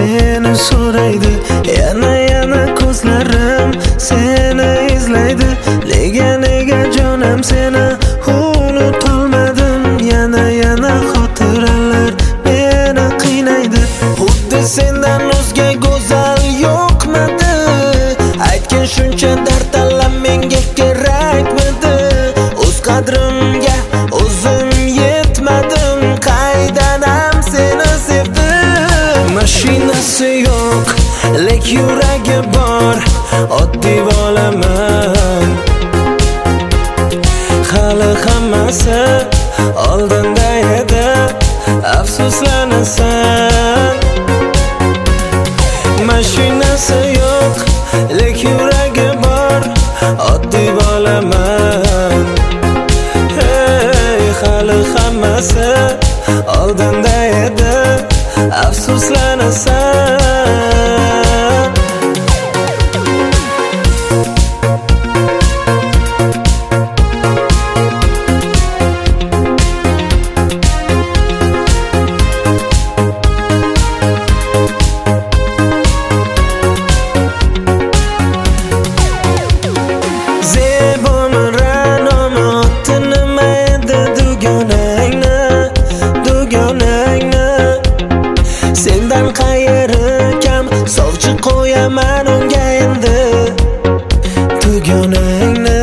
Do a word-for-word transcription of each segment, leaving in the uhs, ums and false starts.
seni so'raydi. Yana yana ko'zlarim seni izlaydi. Nega nega jonim seni unutolmadim. Yana yana xotiralar meni qiynaydi. Xuddi sendan o'zga go'zal yo'qmidi. Aytgan shuncha dard alam menga kerakmidi. O'z qadrimga o'zim yetmadim. Qaydan ham seni sevdim. Mashinasi yo'q, lek yuragi bor. Oddiy bo'laman. Hali hammasi oldinda edi. Afsuslanasan. Mashinasi yo'q, lek yuragi bor. Oddiy bo'laman. Hey, hali hammasi oldinda edi. Afsuslanasan. Sendan qayeri kam sovchi qo'yaman unga endi tuguningni.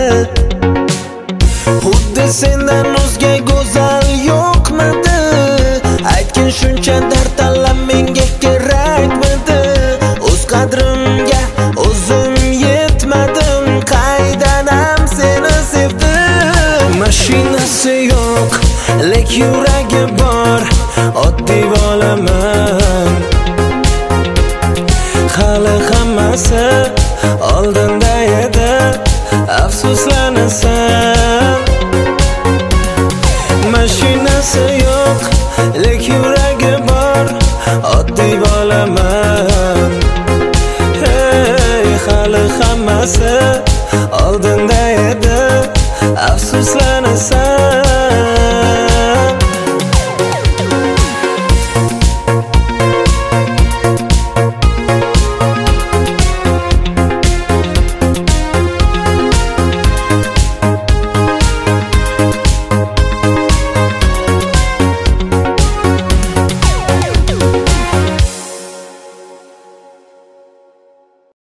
Xuddi sendan o'zga go'zal yo'qmidi. Aytgan shuncha dard alam menga kerakmidi. O'z qadrimga o'zim yetmadim. Qaydan ham seni sevdim. Mashinasi yo'q, lek yuragi bor. Oddiy bo'laman. Hali hammasi oldinda edi. Afsuslanasan. Mashinasi yo'q, lek yuragi bor. Oddiy bo'laman. Hey, hali hammasi oldinda edi. Afsuslanasan.